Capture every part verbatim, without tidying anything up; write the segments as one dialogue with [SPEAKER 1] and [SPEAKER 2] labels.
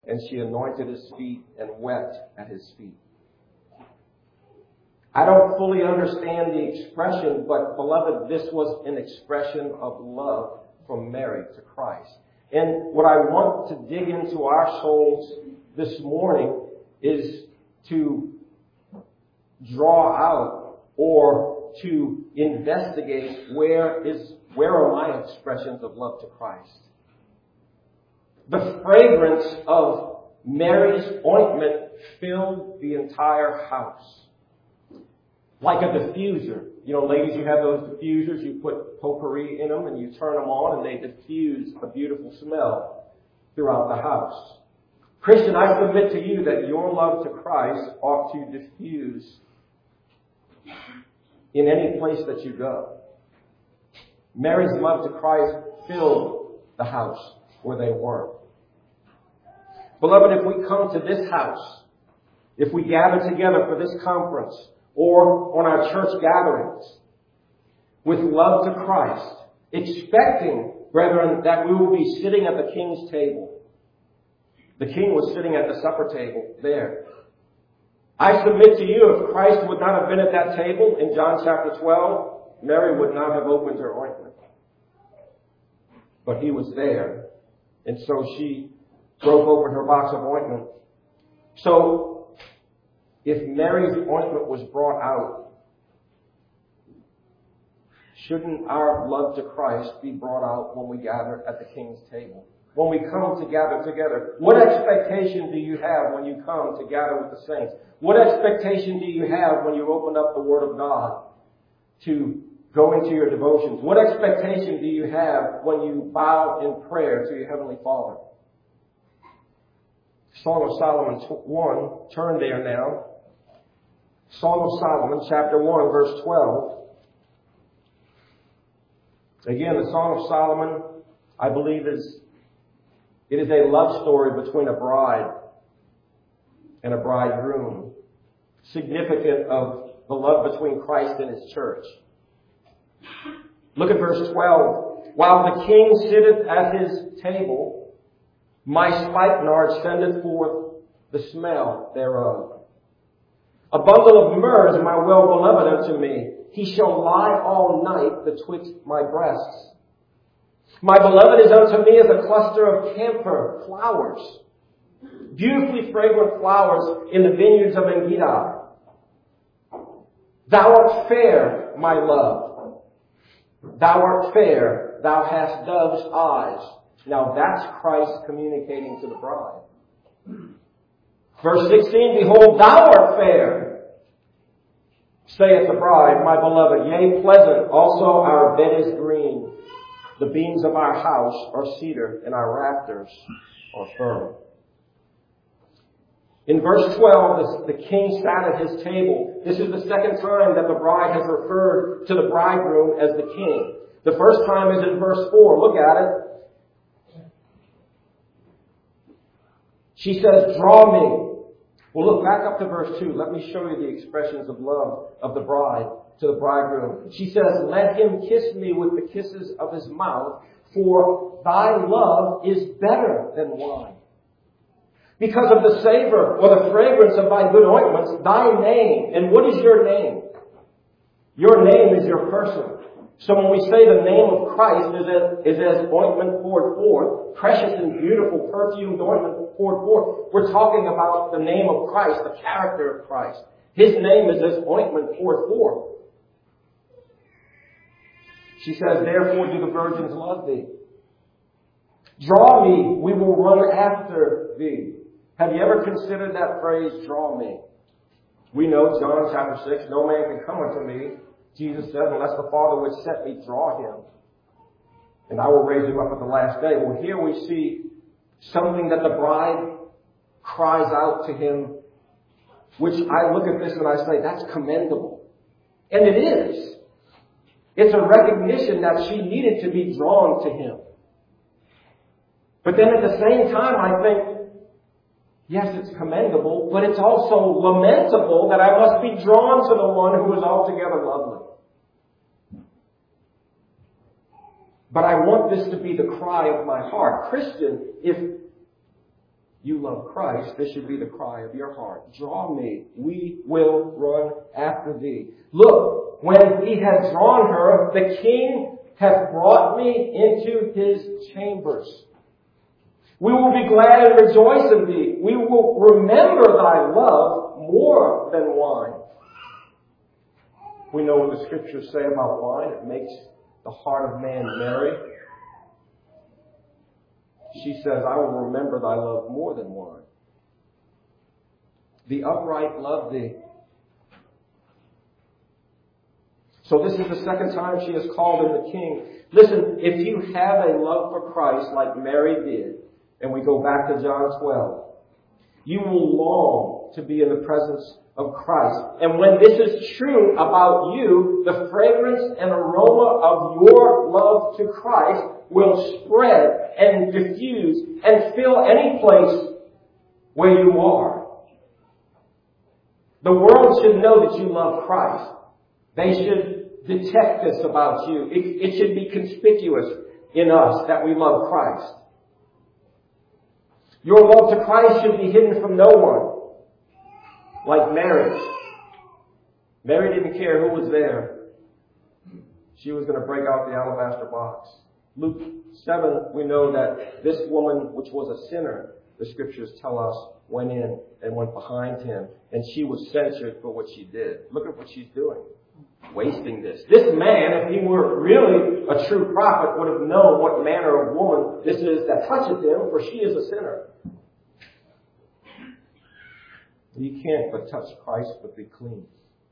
[SPEAKER 1] and she anointed his feet and wept at his feet. I don't fully understand the expression, but beloved, this was an expression of love from Mary to Christ. And what I want to dig into our souls this morning is to draw out or to investigate where is where are my expressions of love to Christ. The fragrance of Mary's ointment filled the entire house. Like a diffuser. You know, ladies, you have those diffusers, you put potpourri in them and you turn them on and they diffuse a beautiful smell throughout the house. Christian, I submit to you that your love to Christ ought to diffuse in any place that you go. Mary's love to Christ filled the house where they were. Beloved, if we come to this house, if we gather together for this conference or on our church gatherings with love to Christ, expecting, brethren, that we will be sitting at the King's table. The King was sitting at the supper table there. I submit to you, if Christ would not have been at that table in John chapter twelve, Mary would not have opened her ointment. But he was there. And so she broke open her box of ointment. So, if Mary's ointment was brought out, shouldn't our love to Christ be brought out when we gather at the King's table? When we come to gather together? What expectation do you have when you come to gather with the saints? What expectation do you have when you open up the Word of God to go into your devotions? What expectation do you have when you bow in prayer to your Heavenly Father? Song of Solomon one, turn there now. Song of Solomon, chapter one, verse twelve. Again, the Song of Solomon, I believe, is it is a love story between a bride and a bridegroom, significant of the love between Christ and His church. Look at verse twelve. While the king sitteth at his table, my spikenard sendeth forth the smell thereof. A bundle of myrrh is my well-beloved unto me. He shall lie all night betwixt my breasts. My beloved is unto me as a cluster of camphor flowers, beautifully fragrant flowers in the vineyards of Engedi. Thou art fair, my love. Thou art fair. Thou hast dove's eyes. Now that's Christ communicating to the bride. Verse sixteen, behold, thou art fair, saith the bride, my beloved, yea, pleasant. Also our bed is green. The beams of our house are cedar, and our rafters are fir. In verse twelve, the king sat at his table. This is the second time that the bride has referred to the bridegroom as the king. The first time is in verse four. Look at it. She says, draw me. Well, look back up to verse two. Let me show you the expressions of love of the bride to the bridegroom. She says, let him kiss me with the kisses of his mouth, for thy love is better than wine. Because of the savor or the fragrance of thy good ointments, thy name. And what is your name? Your name is your person. So when we say the name of Christ is as, is as ointment poured forth, precious and beautiful perfumed ointment poured forth, we're talking about the name of Christ, the character of Christ. His name is as ointment poured forth. She says, therefore do the virgins love thee. Draw me, we will run after thee. Have you ever considered that phrase, draw me? We know John chapter six, no man can come unto me, Jesus said, unless the Father which sent me draw him, and I will raise him up at the last day. Well, here we see something that the bride cries out to him, which I look at this and I say, that's commendable. And it is. It's a recognition that she needed to be drawn to him. But then at the same time, I think, yes, it's commendable, but it's also lamentable that I must be drawn to the one who is altogether lovely. But I want this to be the cry of my heart. Christian, if you love Christ, this should be the cry of your heart. Draw me. We will run after thee. Look, when he has drawn her, the king hath brought me into his chambers. We will be glad and rejoice in thee. We will remember thy love more than wine. We know what the scriptures say about wine. It makes the heart of man merry. She says, I will remember thy love more than wine. The upright love thee. So this is the second time she has called him the king. Listen, if you have a love for Christ like Mary did, and we go back to John twelve, you will long to be in the presence of Christ. And when this is true about you, the fragrance and aroma of your love to Christ will spread and diffuse and fill any place where you are. The world should know that you love Christ. They should detect this about you. It, it should be conspicuous in us that we love Christ. Your love to Christ should be hidden from no one. Like Mary. Mary didn't care who was there. She was going to break out the alabaster box. Luke seven, we know that this woman, which was a sinner, the scriptures tell us, went in and went behind him. And she was censured for what she did. Look at what she's doing. Wasting this. This man, if he were really a true prophet, would have known what manner of woman this is that toucheth him, for she is a sinner. You can't but touch Christ but be clean.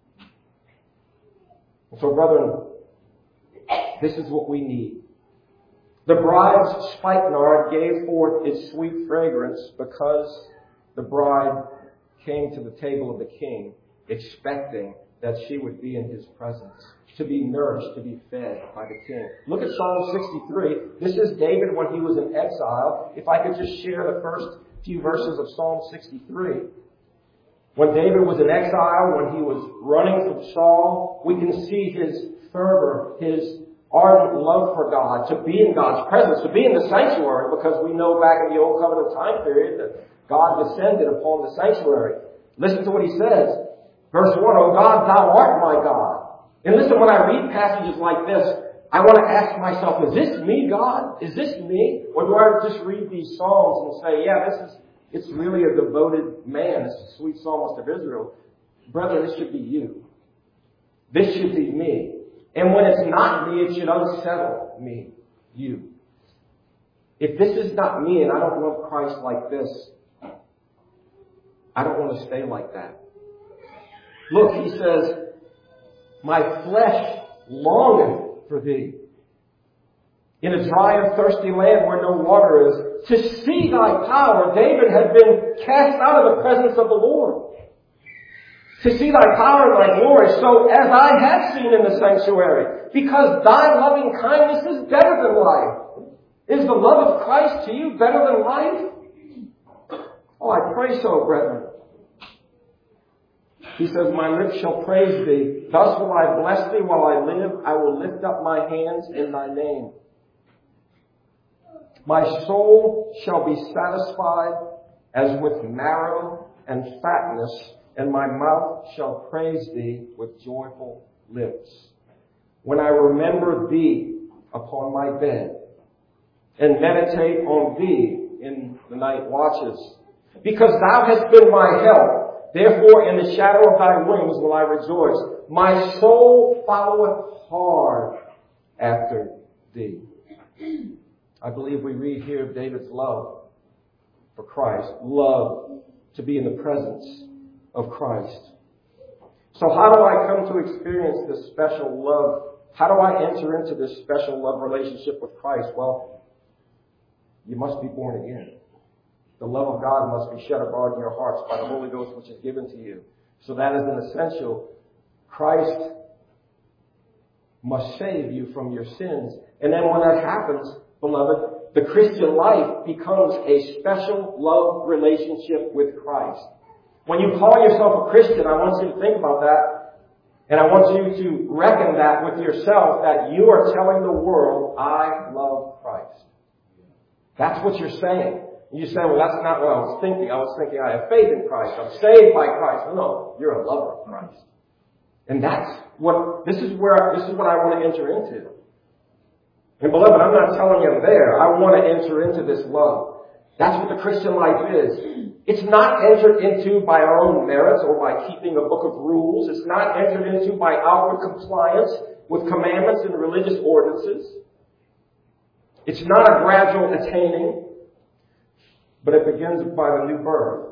[SPEAKER 1] So, brethren, this is what we need. The bride's spikenard gave forth its sweet fragrance because the bride came to the table of the king expecting that she would be in his presence, to be nourished, to be fed by the king. Look at Psalm sixty-three. This is David when he was in exile. If I could just share the first few verses of Psalm sixty-three. When David was in exile, when he was running from Saul, we can see his fervor, his ardent love for God, to be in God's presence, to be in the sanctuary, because we know back in the Old Covenant time period that God descended upon the sanctuary. Listen to what he says. Verse one, O God, thou art my God. And listen, when I read passages like this, I want to ask myself, is this me, God? Is this me? Or do I just read these Psalms and say, yeah, this is, it's really a devoted man. It's a sweet psalmist of Israel. Brother, this should be you. This should be me. And when it's not me, it should unsettle me, you. If this is not me and I don't love Christ like this, I don't want to stay like that. Look, he says, my flesh longeth for thee. In a dry and thirsty land where no water is, to see thy power. David had been cast out of the presence of the Lord. To see thy power and thy glory, so as I have seen in the sanctuary. Because thy loving kindness is better than life. Is the love of Christ to you better than life? Oh, I pray so, brethren. He says, my lips shall praise thee. Thus will I bless thee while I live. I will lift up my hands in thy name. My soul shall be satisfied as with marrow and fatness, and my mouth shall praise thee with joyful lips. When I remember thee upon my bed, and meditate on thee in the night watches, because thou hast been my help, therefore in the shadow of thy wings will I rejoice. My soul followeth hard after thee. I believe we read here of David's love for Christ. Love to be in the presence of Christ. So how do I come to experience this special love? How do I enter into this special love relationship with Christ? Well, you must be born again. The love of God must be shed abroad in your hearts by the Holy Ghost which is given to you. So that is an essential. Christ must save you from your sins. And then when that happens, beloved, the Christian life becomes a special love relationship with Christ. When you call yourself a Christian, I want you to think about that. And I want you to reckon that with yourself, that you are telling the world, I love Christ. That's what you're saying. And you say, well, that's not what I was thinking. I was thinking I have faith in Christ. I'm saved by Christ. No, no, you're a lover of Christ. And that's what, this is where, this is what I want to enter into. And beloved, I'm not telling you I'm there. I want to enter into this love. That's what the Christian life is. It's not entered into by our own merits or by keeping a book of rules. It's not entered into by outward compliance with commandments and religious ordinances. It's not a gradual attaining, but it begins by the new birth.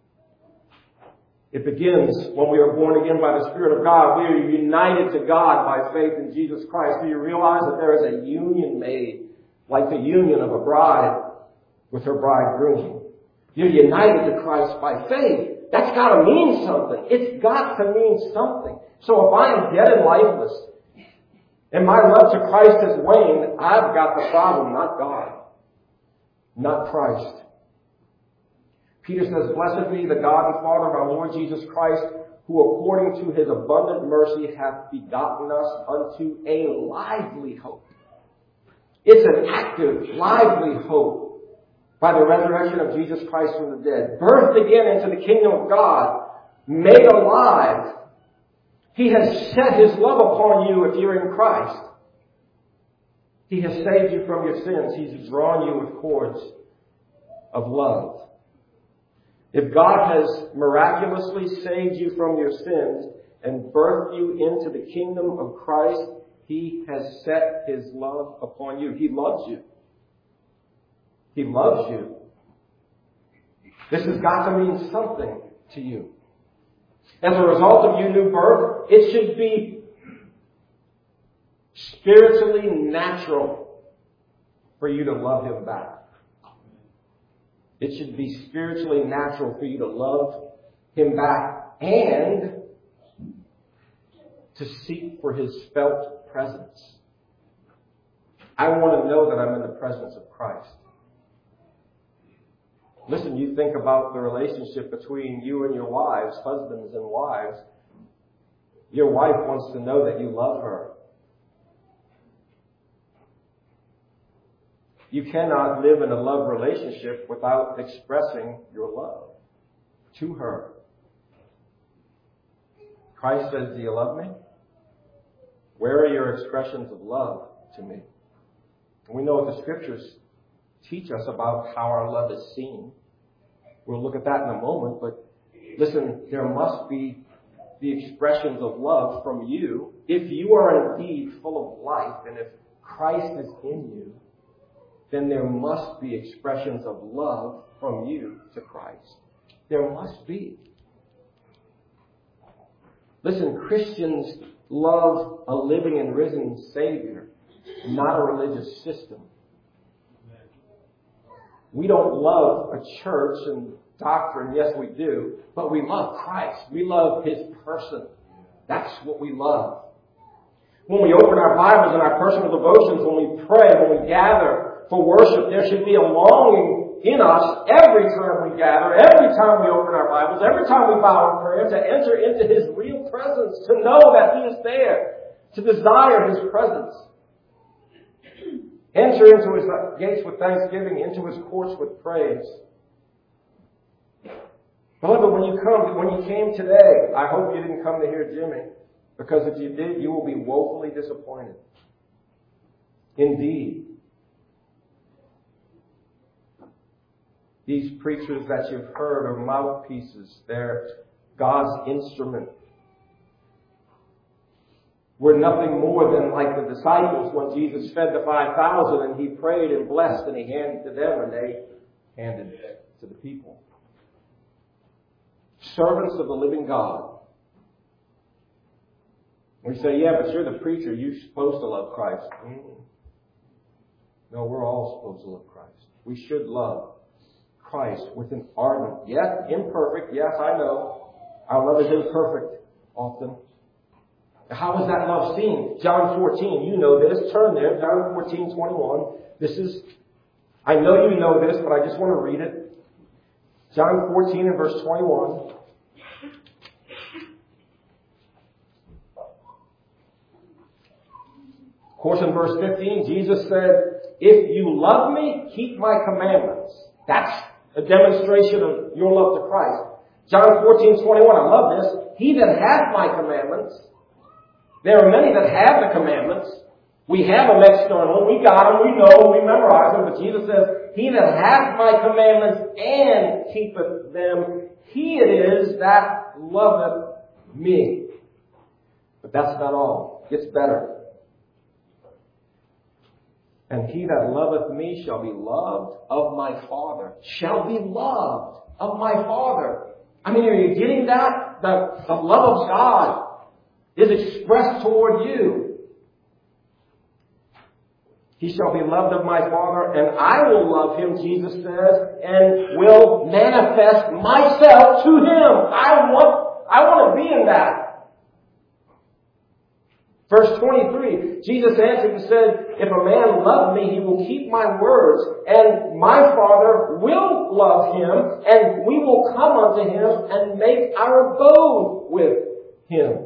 [SPEAKER 1] It begins when we are born again by the Spirit of God. We are united to God by faith in Jesus Christ. Do you realize that there is a union made, like the union of a bride with her bridegroom? You're united to Christ by faith. That's got to mean something. It's got to mean something. So if I am dead and lifeless, and my love to Christ has waned, I've got the problem, not God, not Christ. Peter says, blessed be the God and Father of our Lord Jesus Christ, who according to his abundant mercy hath begotten us unto a lively hope. It's an active, lively hope by the resurrection of Jesus Christ from the dead. Birthed again into the kingdom of God, made alive. He has set his love upon you if you're in Christ. He has saved you from your sins. He's drawn you with cords of love. If God has miraculously saved you from your sins and birthed you into the kingdom of Christ, he has set his love upon you. He loves you. He loves you. This has got to mean something to you. As a result of your new birth, it should be spiritually natural for you to love him back. It should be spiritually natural for you to love him back and to seek for his felt presence. I want to know that I'm in the presence of Christ. Listen, you think about the relationship between you and your wives, husbands and wives. Your wife wants to know that you love her. You cannot live in a love relationship without expressing your love to her. Christ says, do you love me? Where are your expressions of love to me? And we know what the scriptures teach us about how our love is seen. We'll look at that in a moment, but listen, there must be the expressions of love from you. If you are indeed full of life, and if Christ is in you, then there must be expressions of love from you to Christ. There must be. Listen, Christians love a living and risen Savior, not a religious system. We don't love a church and doctrine. Yes, we do. But we love Christ. We love his person. That's what we love. When we open our Bibles and our personal devotions, when we pray, when we gather for worship, there should be a longing in us every time we gather, every time we open our Bibles, every time we bow in prayer, to enter into his real presence, to know that he is there, to desire his presence. Enter into his gates with thanksgiving, into his courts with praise. Beloved, when you come, when you came today, I hope you didn't come to hear Jimmy, because if you did, you will be woefully disappointed. Indeed. These preachers that you've heard are mouthpieces. They're God's instrument. We're nothing more than like the disciples when Jesus fed the five thousand and he prayed and blessed and he handed to them and they handed to the people. Servants of the living God. We say, yeah, but you're the preacher. You're supposed to love Christ. Mm. No, we're all supposed to love Christ. We should love Christ with an ardent, yes, imperfect, yes, I know. Our love is imperfect often. How is that love seen? John fourteen, you know this. Turn there, John fourteen, twenty-one. This is, I know you know this, but I just want to read it. John fourteen and verse twenty-one. Of course, in verse fifteen, Jesus said, if you love me, keep my commandments. That's a demonstration of your love to Christ. John fourteen twenty-one, I love this. He that hath my commandments, there are many that have the commandments. We have them external, we got them, we know them, we memorize them, but Jesus says, he that hath my commandments and keepeth them, he it is that loveth me. But that's not all. It gets better. And he that loveth me shall be loved of my Father. Shall be loved of my Father. I mean, are you getting that? The, the love of God is expressed toward you. He shall be loved of my Father, and I will love him, Jesus says, and will manifest myself to him. I want, I want to be in that. Verse twenty-three, Jesus answered and said, if a man love me, he will keep my words, and my Father will love him, and we will come unto him and make our abode with him.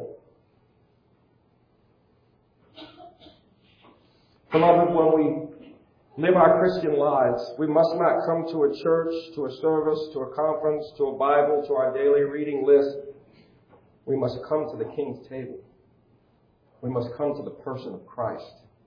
[SPEAKER 1] Beloved, when we live our Christian lives, we must not come to a church, to a service, to a conference, to a Bible, to our daily reading list. We must come to the King's table. We must come to the person of Christ.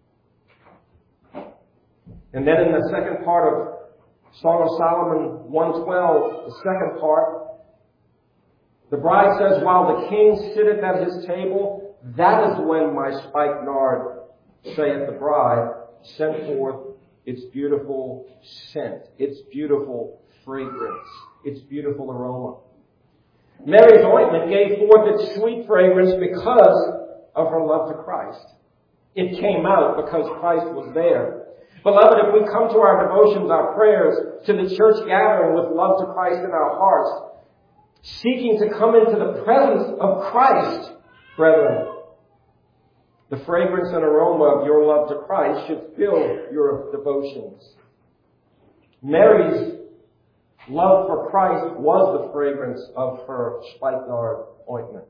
[SPEAKER 1] And then in the second part of Song of Solomon one twelve, the second part, the bride says, while the king sitteth at his table, that is when my spikenard, saith the bride, sent forth its beautiful scent, its beautiful fragrance, its beautiful aroma. Mary's ointment gave forth its sweet fragrance because of her love to Christ. It came out because Christ was there. Beloved, if we come to our devotions, our prayers, to the church gathering with love to Christ in our hearts, seeking to come into the presence of Christ, brethren, the fragrance and aroma of your love to Christ should fill your devotions. Mary's love for Christ was the fragrance of her spikenard ointment.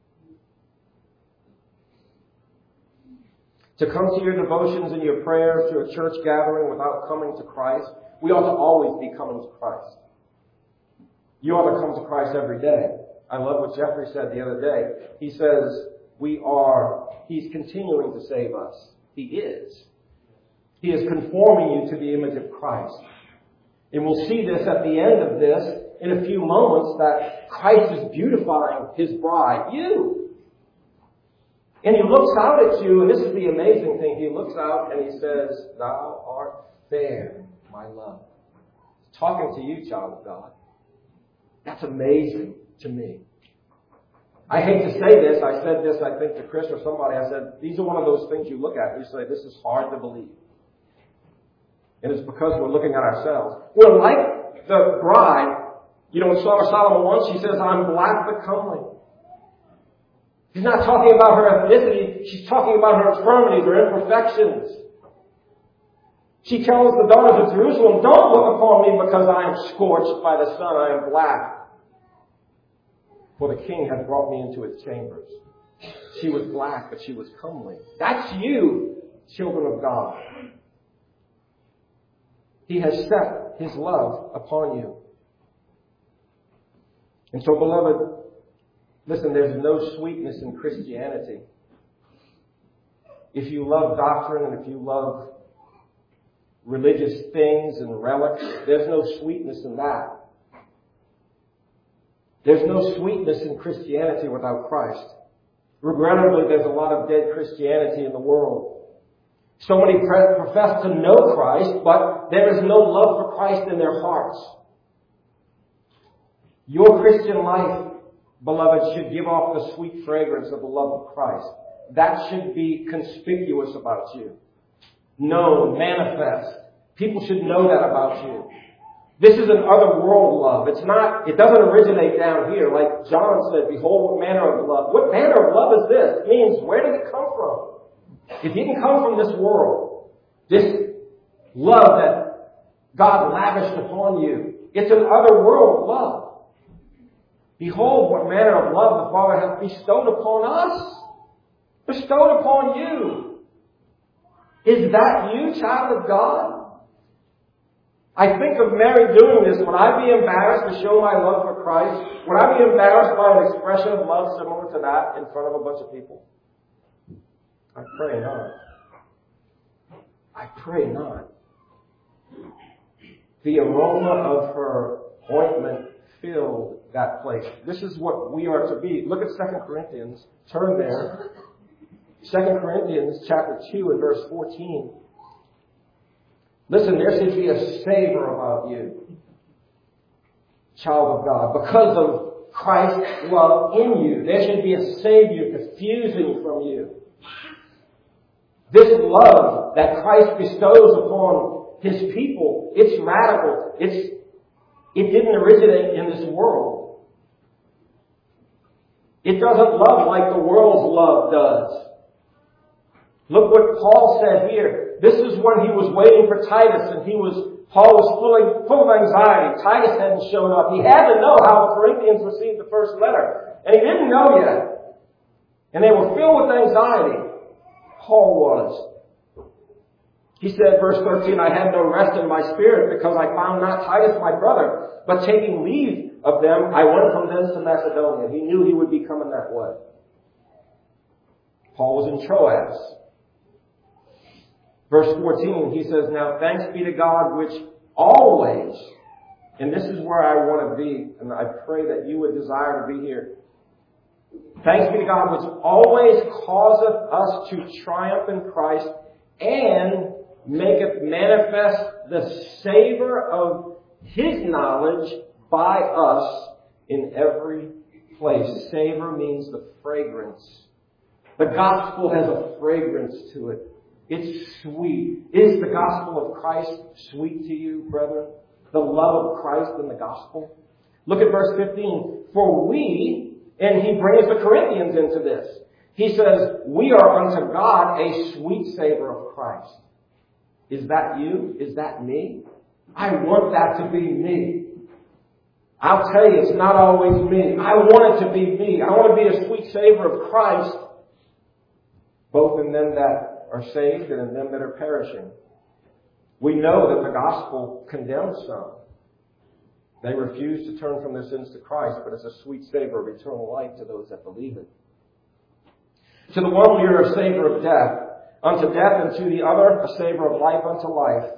[SPEAKER 1] To come to your devotions and your prayers to a church gathering without coming to Christ, we ought to always be coming to Christ. You ought to come to Christ every day. I love what Jeffrey said the other day. He says, we are, he's continuing to save us. He is. He is conforming you to the image of Christ. And we'll see this at the end of this in a few moments, that Christ is beautifying his bride, you. And he looks out at you, and this is the amazing thing. He looks out and he says, thou art fair, my love. He's talking to you, child of God. That's amazing to me. I hate to say this. I said this, I think, to Chris or somebody. I said, these are one of those things you look at and you say, this is hard to believe. And it's because we're looking at ourselves. We're like the bride. You know, in Song of Solomon one, she says, I'm black but comely. She's not talking about her ethnicity. She's talking about her infirmities, her imperfections. She tells the daughters of Jerusalem, don't look upon me because I am scorched by the sun. I am black. For the king had brought me into his chambers. She was black, but she was comely. That's you, children of God. He has set his love upon you. And so, beloved, listen, there's no sweetness in Christianity. If you love doctrine and if you love religious things and relics, there's no sweetness in that. There's no sweetness in Christianity without Christ. Regrettably, there's a lot of dead Christianity in the world. So many profess to know Christ, but there is no love for Christ in their hearts. Your Christian life, beloved, should give off the sweet fragrance of the love of Christ. That should be conspicuous about you. Known, manifest. People should know that about you. This is an otherworld love. It's not, it doesn't originate down here. Like John said, behold, what manner of love. What manner of love is this? It means, where did it come from? It didn't come from this world. This love that God lavished upon you. It's an otherworld love. Behold, what manner of love the Father hath bestowed upon us. Bestowed upon you. Is that you, child of God? I think of Mary doing this. Would I be embarrassed to show my love for Christ? Would I be embarrassed by an expression of love similar to that in front of a bunch of people? I pray not. I pray not. The aroma of her ointment filled that place. This is what we are to be. Look at Second Corinthians. Turn there. Second Corinthians chapter two and verse fourteen. Listen, there should be a savor about you, child of God. Because of Christ's love in you, there should be a Savior diffusing from you. This love that Christ bestows upon His people, it's radical. It's, it didn't originate in this world. It doesn't love like the world's love does. Look what Paul said here. This is when he was waiting for Titus, and he was, Paul was full, full of anxiety. Titus hadn't shown up. He had to know how the Corinthians received the first letter. And he didn't know yet. And they were filled with anxiety. Paul was. He said, verse thirteen, I had no rest in my spirit because I found not Titus my brother. But taking leave of them, I went from thence to Macedonia. He knew he would be coming that way. Paul was in Troas. Verse fourteen, he says, now thanks be to God which always, and this is where I want to be, and I pray that you would desire to be here. Thanks be to God which always causeth us to triumph in Christ and maketh manifest the savor of His knowledge by us in every place. Savor means the fragrance. The gospel has a fragrance to it. It's sweet. Is the gospel of Christ sweet to you, brethren? The love of Christ in the gospel? Look at verse fifteen. For we, and he brings the Corinthians into this. He says, we are unto God a sweet savor of Christ. Is that you? Is that me? I want that to be me. I'll tell you, it's not always me. I want it to be me. I want to be a sweet savor of Christ, both in them that are saved and in them that are perishing. We know that the gospel condemns some. They refuse to turn from their sins to Christ, but it's a sweet savor of eternal life to those that believe it. To the one we are a savor of death, unto death, and to the other a savor of life unto life.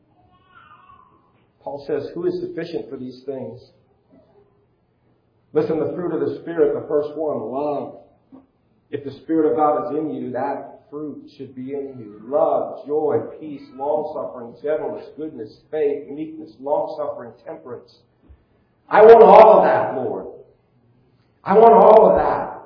[SPEAKER 1] Paul says, who is sufficient for these things? Listen, the fruit of the Spirit, the first one, love. If the Spirit of God is in you, that fruit should be in you. Love, joy, peace, long-suffering, gentleness, goodness, faith, meekness, long-suffering, temperance. I want all of that, Lord. I want all of that.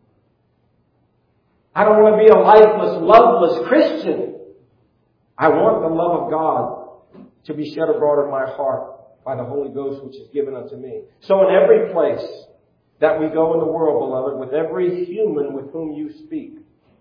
[SPEAKER 1] I don't want to be a lifeless, loveless Christian. I want the love of God to be shed abroad in my heart by the Holy Ghost which is given unto me. So in every place that we go in the world, beloved, with every human with whom you speak,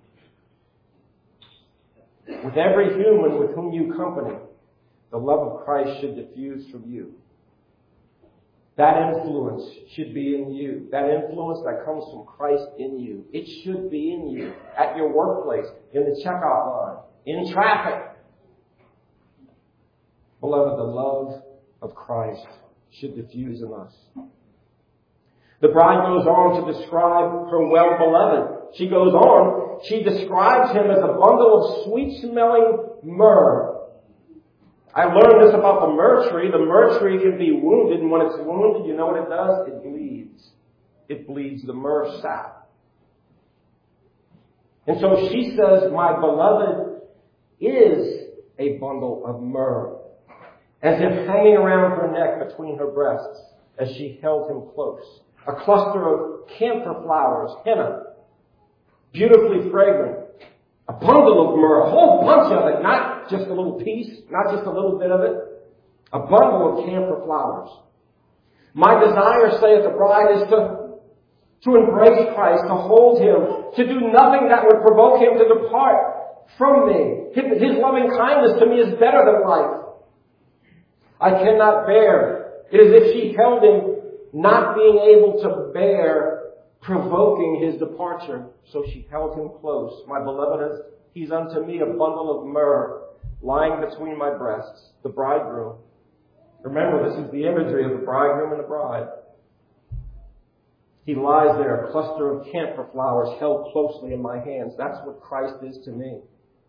[SPEAKER 1] with every human with whom you company, the love of Christ should diffuse from you. That influence should be in you. That influence that comes from Christ in you. It should be in you. At your workplace, in the checkout line, in traffic. Beloved, the love of Christ should diffuse in us. The bride goes on to describe her well-beloved. She goes on, she describes him as a bundle of sweet-smelling myrrh. I learned this about the myrrh tree. The myrrh tree can be wounded, and when it's wounded, you know what it does? It bleeds. It bleeds the myrrh sap. And so she says, my beloved is a bundle of myrrh, as if hanging around her neck between her breasts as she held him close. A cluster of camphor flowers, henna, beautifully fragrant. A bundle of myrrh, a whole bunch of it, not just a little piece, not just a little bit of it. A bundle of camphor flowers. My desire, saith the bride, is to, to embrace Christ, to hold Him, to do nothing that would provoke Him to depart from me. His, his loving kindness to me is better than life. I cannot bear. It is as if she held Him, not being able to bear provoking His departure, so she held Him close. My beloved, He's unto me a bundle of myrrh lying between my breasts, the bridegroom. Remember, this is the imagery of the bridegroom and the bride. He lies there, a cluster of camphor flowers held closely in my hands. That's what Christ is to me.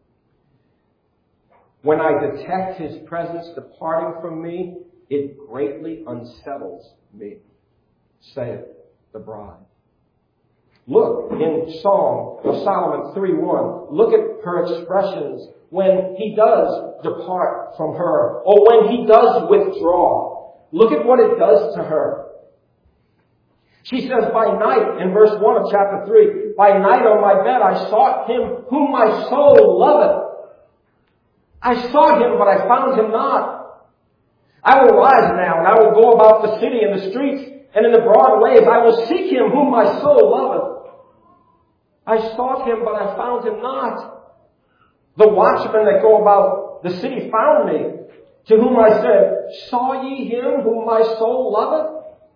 [SPEAKER 1] When I detect His presence departing from me, it greatly unsettles me, saith the bride. Look in Psalm of Solomon three one. Look at her expressions when he does depart from her, or when he does withdraw. Look at what it does to her. She says, by night, in verse one of chapter three, by night on my bed I sought Him whom my soul loveth. I sought Him, but I found Him not. I will rise now, and I will go about the city and the streets, and in the broad ways I will seek Him whom my soul loveth. I sought Him, but I found Him not. The watchmen that go about the city found me, to whom I said, saw ye Him whom my soul loveth?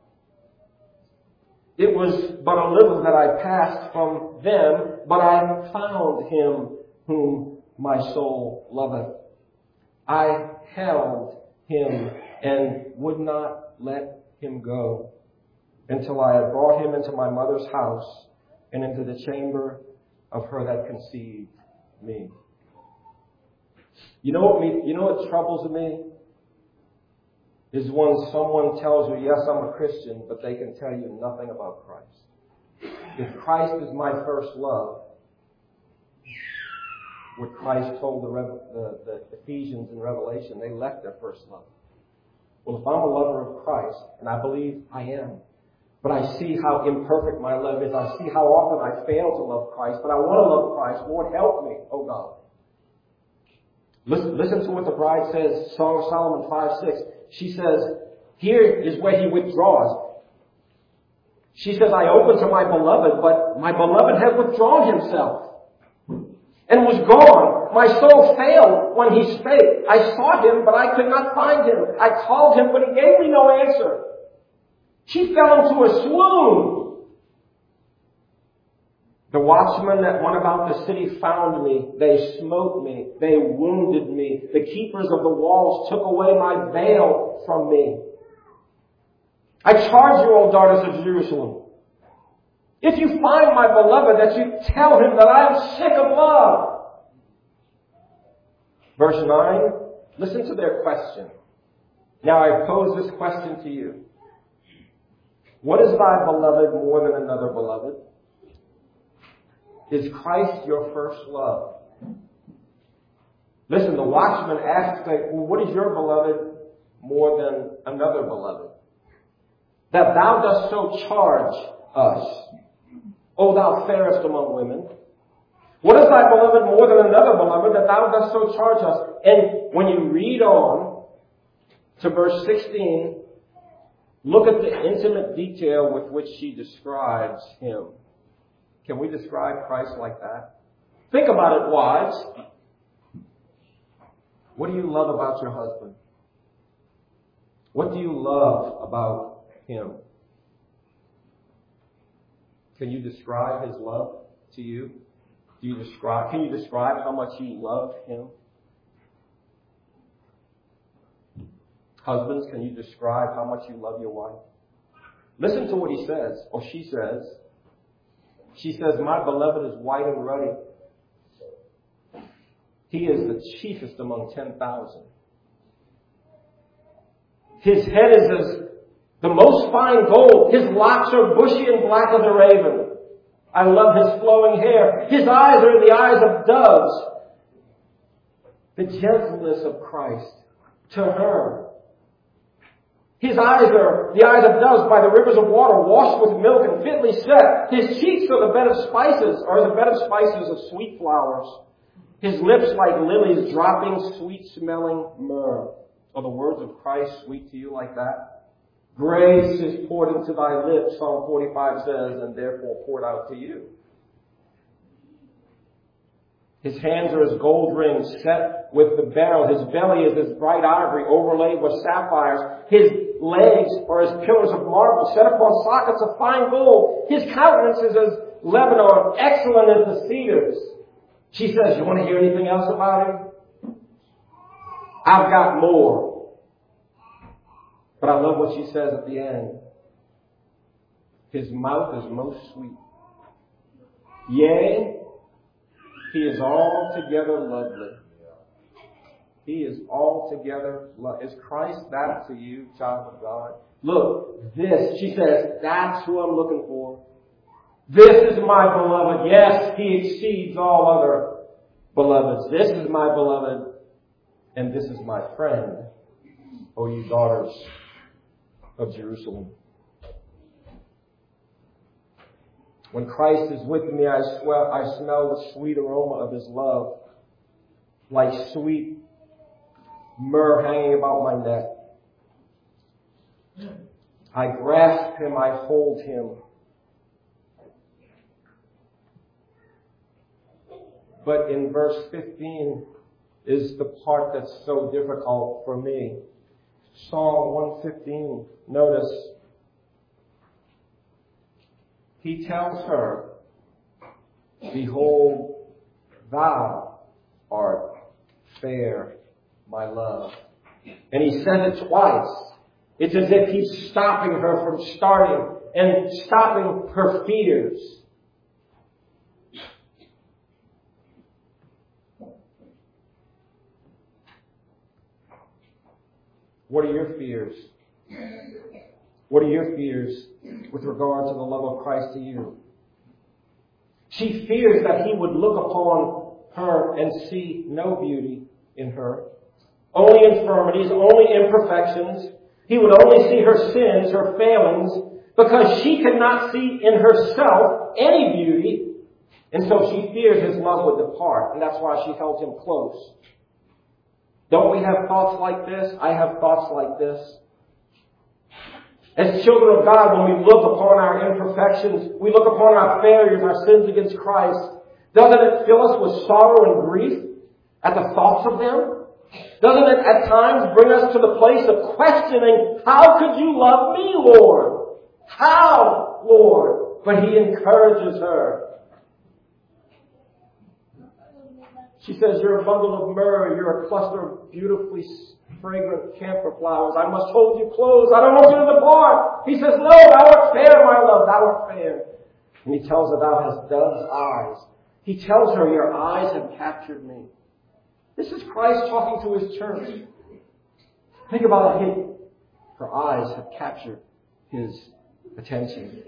[SPEAKER 1] It was but a little that I passed from them, but I found Him whom my soul loveth. I held Him and would not let Him go until I had brought Him into my mother's house and into the chamber of her that conceived me. You know what me, you know what troubles me? Is when someone tells you, yes, I'm a Christian, but they can tell you nothing about Christ. If Christ is my first love, what Christ told the, the, the Ephesians in Revelation, they left their first love. Well, if I'm a lover of Christ, and I believe I am, but I see how imperfect my love is, I see how often I fail to love Christ, but I want to love Christ, Lord, help me, oh God. Listen, listen to what the bride says, Song of Solomon five six. She says, here is where he withdraws. She says, I opened to my beloved, but my beloved had withdrawn himself and was gone. My soul failed when he spake. I sought him, but I could not find him. I called him, but he gave me no answer. She fell into a swoon. The watchmen that went about the city found me. They smote me. They wounded me. The keepers of the walls took away my veil from me. I charge you, O daughters of Jerusalem, if you find my beloved, that you tell him that I am sick of love. Verse nine, listen to their question. Now I pose this question to you. What is thy beloved more than another beloved? Is Christ your first love? Listen, the watchman asks, like, well, what is your beloved more than another beloved? That thou dost so charge us, O thou fairest among women. What is thy beloved more than another beloved, that thou dost so charge us? And when you read on to verse sixteen, look at the intimate detail with which she describes him. Can we describe Christ like that? Think about it, wives. What do you love about your husband? What do you love about him? Can you describe his love to you? Do you describe, can you describe how much you love him? Husbands, can you describe how much you love your wife? Listen to what he says, or she says. She says, my beloved is white and ruddy. He is the chiefest among ten thousand. His head is as the most fine gold. His locks are bushy and black as a raven. I love his flowing hair. His eyes are the eyes of doves. The gentleness of Christ to her. His eyes are the eyes of doves by the rivers of water, washed with milk and fitly set. His cheeks are the bed of spices, or the bed of spices of sweet flowers. His lips like lilies dropping sweet-smelling myrrh. Are the words of Christ sweet to you like that? Grace is poured into thy lips, Psalm forty-five says, and therefore poured out to you. His hands are as gold rings set with the beryl. His belly is as bright ivory overlaid with sapphires. His legs are as pillars of marble set upon sockets of fine gold. His countenance is as Lebanon, excellent as the cedars. She says, you want to hear anything else about him? I've got more. But I love what she says at the end. His mouth is most sweet. Yea, he is altogether lovely. He is altogether lovely. Is Christ that to you, child of God? Look, this, she says, that's who I'm looking for. This is my beloved. Yes, he exceeds all other beloveds. This is my beloved, and this is my friend, O you daughters of Jerusalem. When Christ is with me, I, swell, I smell the sweet aroma of his love, like sweet myrrh hanging about my neck. I grasp him, I hold him. But in verse fifteen is the part that's so difficult for me. Psalm one fifteen, notice, he tells her, behold, thou art fair, my love. And he says it twice. It's as if he's stopping her from starting and stopping her fears. What are your fears? What are your fears with regard to the love of Christ to you? She fears that he would look upon her and see no beauty in her, only infirmities, only imperfections. He would only see her sins, her failings, because she could not see in herself any beauty. And so she fears his love would depart, and that's why she held him close. Don't we have thoughts like this? I have thoughts like this. As children of God, when we look upon our imperfections, we look upon our failures, our sins against Christ, doesn't it fill us with sorrow and grief at the thoughts of them? Doesn't it at times bring us to the place of questioning, how could you love me, Lord? How, Lord? But he encourages her. She says, you're a bundle of myrrh, you're a cluster of beautifully fragrant camphor flowers. I must hold you close. I don't want you to depart. He says, no, thou art fair, my love, thou art fair. And he tells her, thou hast dove's eyes. He tells her, your eyes have captured me. This is Christ talking to his church. Think about it. Her eyes have captured his attention.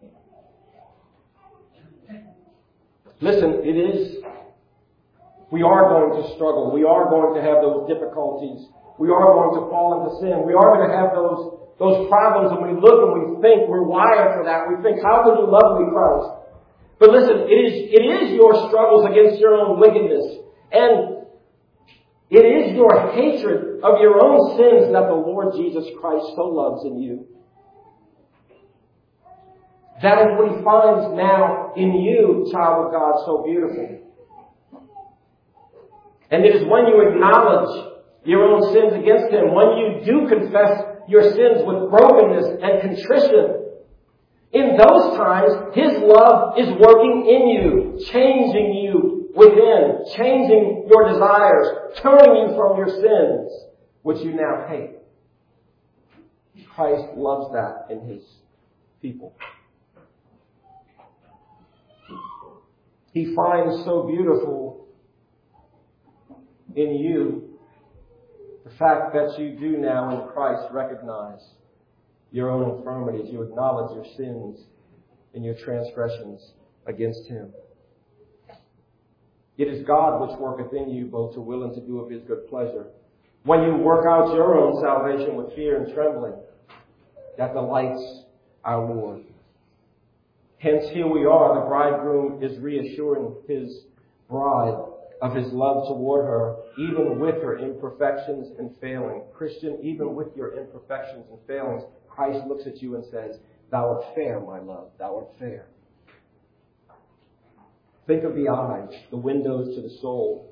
[SPEAKER 1] Listen, it is... We are going to struggle. We are going to have those difficulties. We are going to fall into sin. We are going to have those, those problems, and we look and we think we're wired for that. We think, how can you love me, Christ? But listen, it is, it is your struggles against your own wickedness. And it is your hatred of your own sins that the Lord Jesus Christ so loves in you. That is what he finds now in you, child of God, so beautiful. And it is when you acknowledge your own sins against him, when you do confess your sins with brokenness and contrition, in those times, his love is working in you, changing you within, changing your desires, turning you from your sins, which you now hate. Christ loves that in his people. He finds so beautiful in you the fact that you do now in Christ recognize your own infirmities. You acknowledge your sins and your transgressions against him. It is God which worketh in you both to will and to do of his good pleasure. When you work out your own salvation with fear and trembling, that delights our Lord. Hence here we are, the bridegroom is reassuring his bride of his love toward her, even with her imperfections and failings. Christian, even with your imperfections and failings, Christ looks at you and says, thou art fair, my love, thou art fair. Think of the eyes, the windows to the soul.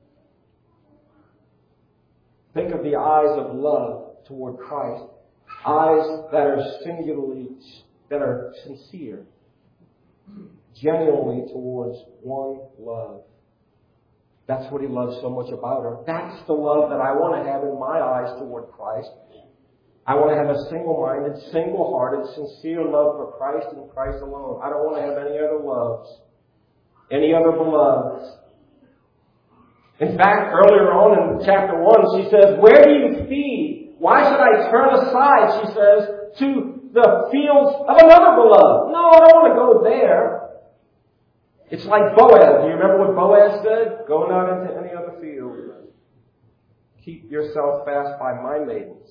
[SPEAKER 1] Think of the eyes of love toward Christ. Eyes that are singularly, that are sincere, genuinely towards one love. That's what he loves so much about her. That's the love that I want to have in my eyes toward Christ. I want to have a single-minded, single-hearted, sincere love for Christ and Christ alone. I don't want to have any other loves, any other beloveds. In fact, earlier on in chapter one, she says, where do you feed? Why should I turn aside, she says, to the fields of another beloved? No, I don't want to go there. It's like Boaz. Do you remember what Boaz said? Go not into any other field. Keep yourself fast by my maidens.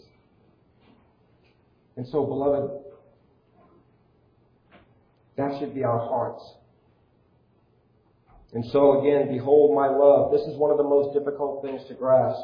[SPEAKER 1] And so, beloved, that should be our hearts. And so again, behold my love. This is one of the most difficult things to grasp.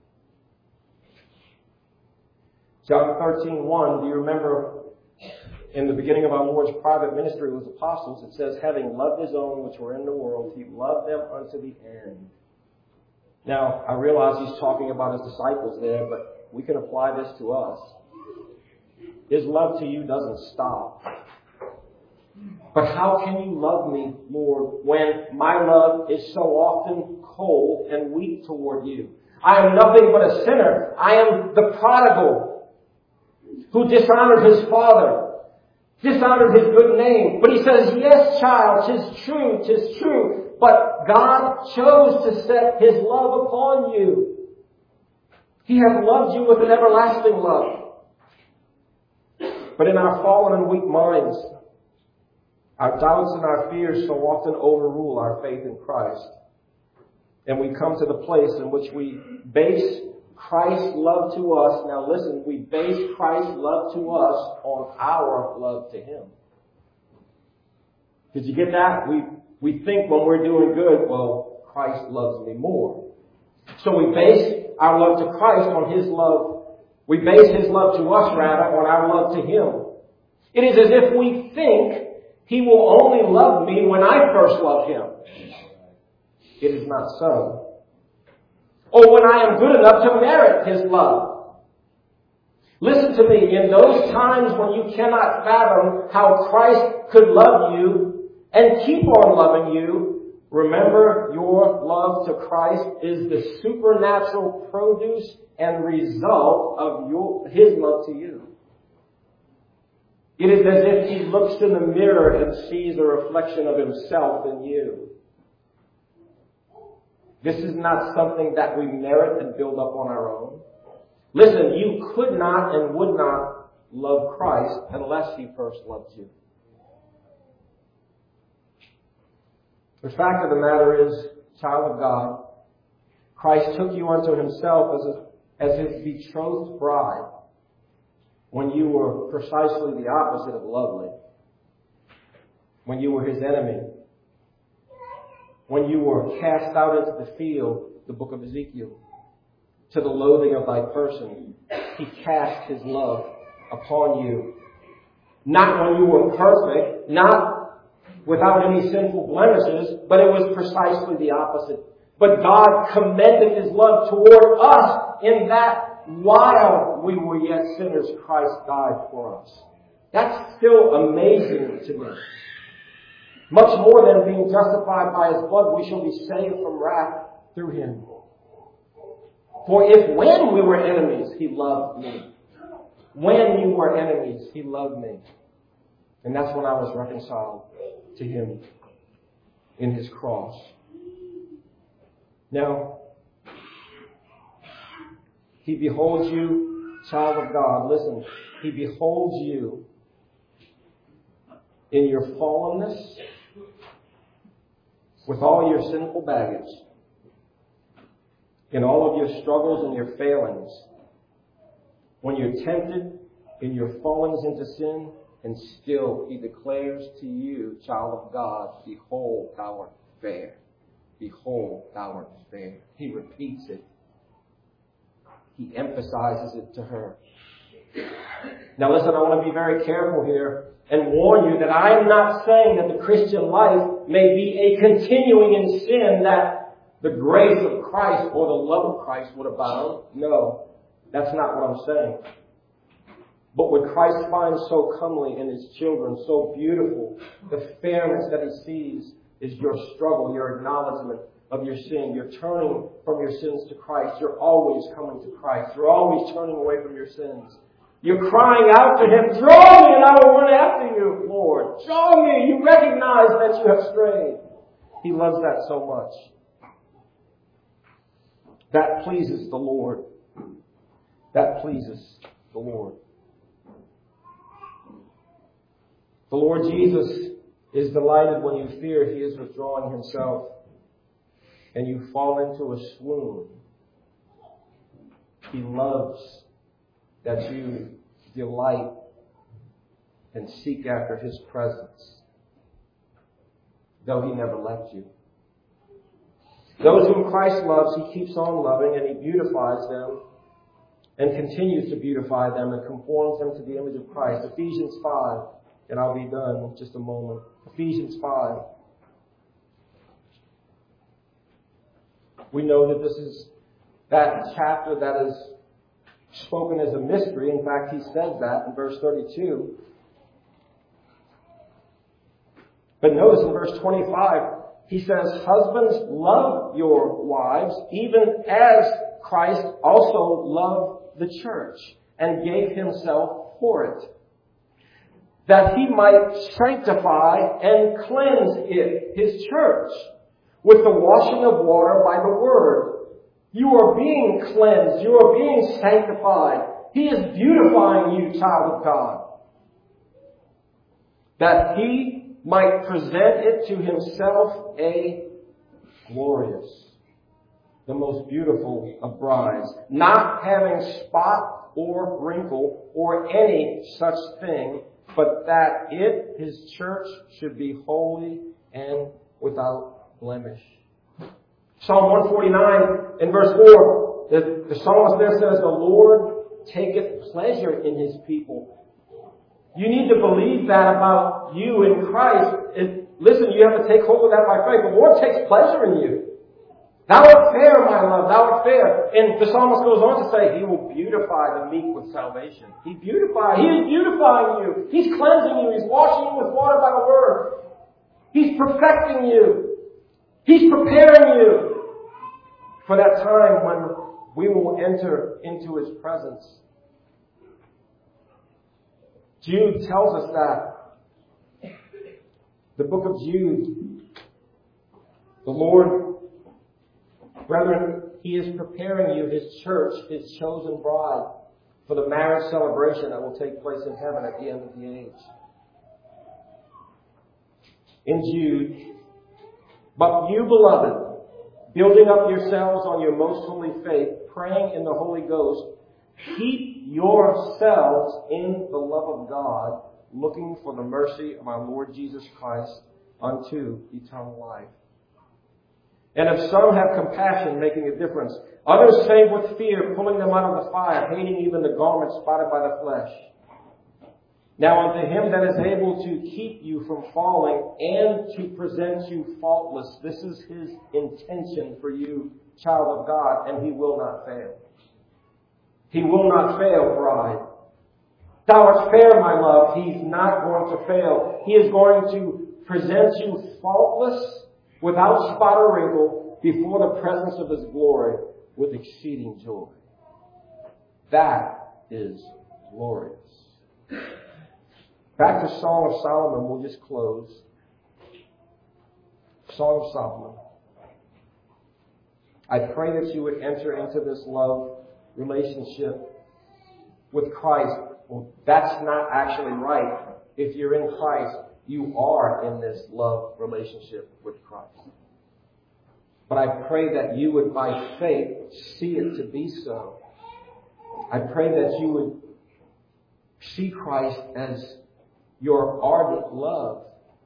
[SPEAKER 1] John thirteen one, do you remember in the beginning of our Lord's private ministry with apostles, it says, having loved his own which were in the world, he loved them unto the end. Now, I realize he's talking about his disciples there, but we can apply this to us. His love to you doesn't stop. But how can you love me, Lord, when my love is so often cold and weak toward you? I am nothing but a sinner. I am the prodigal who dishonored his father, dishonored his good name. But he says, yes, child, 'tis true, 'tis true. But God chose to set his love upon you. He has loved you with an everlasting love. But in our fallen and weak minds, our doubts and our fears so often overrule our faith in Christ. And we come to the place in which we base Christ's love to us. Now listen, we base Christ's love to us on our love to him. Did you get that? We, we think when we're doing good, well, Christ loves me more. So we base our love to Christ on his love. We base his love to us, rather, on our love to him. It is as if we think he will only love me when I first love him. It is not so. Or when I am good enough to merit his love. Listen to me. In those times when you cannot fathom how Christ could love you and keep on loving you, remember your love to Christ is the supernatural produce and result of your, his love to you. It is as if he looks in the mirror and sees a reflection of himself in you. This is not something that we merit and build up on our own. Listen, you could not and would not love Christ unless he first loved you. The fact of the matter is, child of God, Christ took you unto himself as, a, as his betrothed bride when you were precisely the opposite of lovely, when you were his enemy, when you were cast out into the field, the book of Ezekiel, to the loathing of thy person. He cast his love upon you. Not when you were perfect, not without any sinful blemishes, but it was precisely the opposite. But God commended his love toward us in that while we were yet sinners, Christ died for us. That's still amazing to me. Much more than being justified by his blood, we shall be saved from wrath through him. For if when we were enemies, he loved me. When you were enemies, he loved me. And that's when I was reconciled to him in his cross. Now, he beholds you, child of God. Listen, he beholds you in your fallenness, with all your sinful baggage, in all of your struggles and your failings, when you're tempted in your fallings into sin, and still he declares to you, child of God, behold, thou art fair. Behold, thou art fair. He repeats it. He emphasizes it to her. Now listen, I want to be very careful here and warn you that I am not saying that the Christian life may be a continuing in sin that the grace of Christ or the love of Christ would abound. No, that's not what I'm saying. But what Christ finds so comely in his children, so beautiful, the fairness that he sees is your struggle, your acknowledgement of your sin. You're turning from your sins to Christ. You're always coming to Christ. You're always turning away from your sins. You're crying out to Him, draw me and I will run after you, Lord. Draw me. You recognize that you have strayed. He loves that so much. That pleases the Lord. That pleases the Lord. The Lord Jesus is delighted when you fear He is withdrawing Himself and you fall into a swoon. He loves that you delight and seek after His presence, though He never left you. Those whom Christ loves, He keeps on loving, and He beautifies them and continues to beautify them and conforms them to the image of Christ. Ephesians five, and I'll be done in just a moment. Ephesians five. We know that this is that chapter that is spoken as a mystery. In fact, he says that in verse thirty-two. But notice in verse twenty-five, he says, husbands, love your wives, even as Christ also loved the church and gave Himself for it, that He might sanctify and cleanse it, His church, with the washing of water by the word. You are being cleansed. You are being sanctified. He is beautifying you, child of God, that He might present it to Himself a glorious, the most beautiful of brides, not having spot or wrinkle or any such thing, but that it, His church, should be holy and without blemish. Psalm one forty-nine in verse four, the, the psalmist there says, the Lord taketh pleasure in His people. You need to believe that about you in Christ. It, listen, you have to take hold of that by faith. The Lord takes pleasure in you. Thou art fair, my love, thou art fair. And the psalmist goes on to say, He will beautify the meek with salvation. He beautifies, He is beautifying you. He's cleansing you. He's washing you with water by the word. He's perfecting you. He's preparing you for that time when we will enter into His presence. Jude tells us that. The book of Jude. The Lord, brethren, He is preparing you, His church, His chosen bride, for the marriage celebration that will take place in heaven at the end of the age. In Jude, but you, beloved, building up yourselves on your most holy faith, praying in the Holy Ghost, keep yourselves in the love of God, looking for the mercy of our Lord Jesus Christ unto eternal life. And if some have compassion, making a difference, others save with fear, pulling them out of the fire, hating even the garment spotted by the flesh. Now unto Him that is able to keep you from falling and to present you faultless, this is His intention for you, child of God, and He will not fail. He will not fail, bride. Thou art fair, my love. He's not going to fail. He is going to present you faultless, without spot or wrinkle, before the presence of His glory with exceeding joy. That is glorious. Back to Song of Solomon, we'll just close. Song of Solomon. I pray that you would enter into this love relationship with Christ. Well, that's not actually right. If you're in Christ, you are in this love relationship with Christ. But I pray that you would, by faith, see it to be so. I pray that you would see Christ as your ardent love.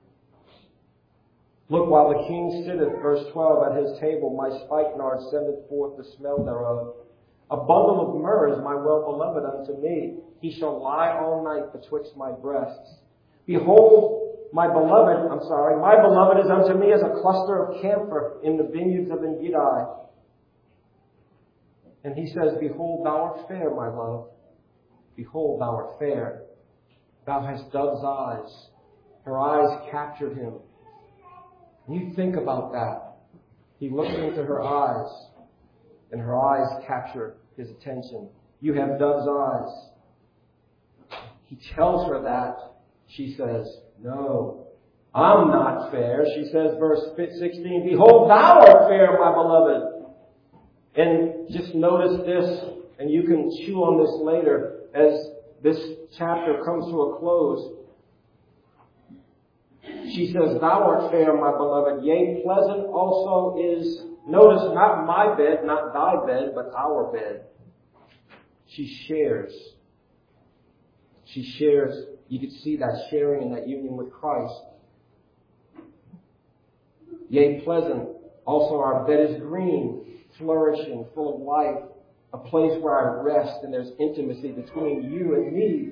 [SPEAKER 1] Look, while the king sitteth, verse twelve, at his table, my spikenard sendeth forth the smell thereof. A bundle of myrrh is my well-beloved unto me. He shall lie all night betwixt my breasts. Behold, my beloved, I'm sorry, my beloved is unto me as a cluster of camphor in the vineyards of Engedi. And he says, behold, thou art fair, my love. Behold, thou art fair. Thou hast dove's eyes. Her eyes captured him. You think about that. He looked into her eyes, and her eyes captured his attention. You have dove's eyes. he tells her that. She says, no, I'm not fair. She says, verse sixteen, behold, thou art fair, my beloved. And just notice this, and you can chew on this later as this chapter comes to a close. She says, thou art fair, my beloved, yea, pleasant also is, notice, not my bed, not thy bed, but our bed. She shares. She shares. You can see that sharing in that union with Christ. Yea, pleasant. Also our bed is green, flourishing, full of life. A place where I rest and there's intimacy between you and me,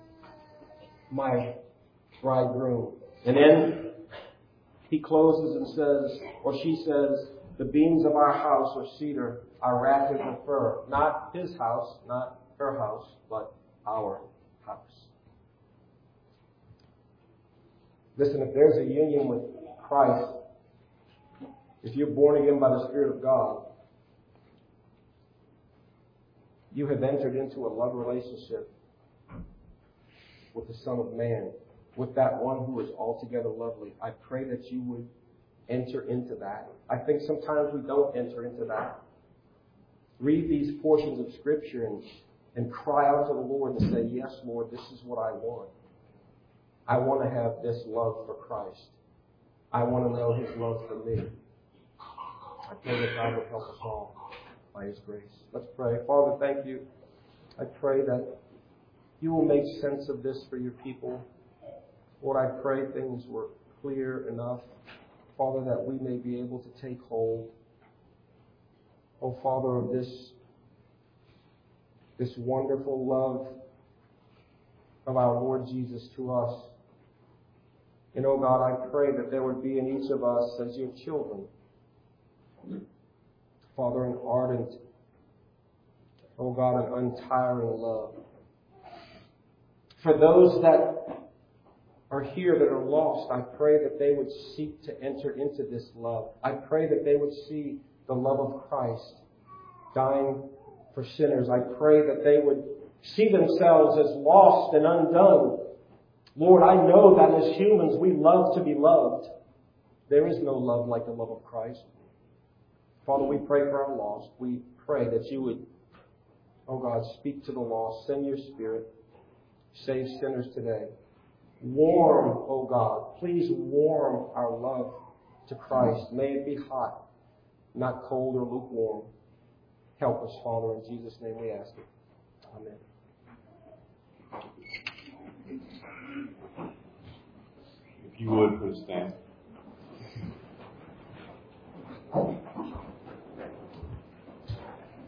[SPEAKER 1] my bridegroom. And then he closes and says, or she says, the beams of our house are cedar, our rafters are fir. Not his house, not her house, but our house. Listen, if there's a union with Christ, if you're born again by the Spirit of God, you have entered into a love relationship with the Son of Man, with that one who is altogether lovely. I pray that you would enter into that. I think sometimes we don't enter into that. Read these portions of Scripture and, and cry out to the Lord and say, yes, Lord, this is what I want. I want to have this love for Christ. I want to know His love for me. I pray that God will help us all by His grace. Let's pray. Father, thank you. I pray that you will make sense of this for your people. Lord, I pray things were clear enough, Father, that we may be able to take hold, oh Father, of this, this wonderful love of our Lord Jesus to us. And oh God, I pray that there would be in each of us as your children, Father, an ardent, oh God, an untiring love. For those that are here that are lost, I pray that they would seek to enter into this love. I pray that they would see the love of Christ dying for sinners. I pray that they would see themselves as lost and undone. Lord, I know that as humans we love to be loved. There is no love like the love of Christ. Father, we pray for our lost. We pray that you would, oh God, speak to the lost. Send your Spirit. Save sinners today. Warm, oh God, please warm our love to Christ. May it be hot, not cold or lukewarm. Help us, Father, in Jesus' name we ask it. Amen.
[SPEAKER 2] If you would, please stand.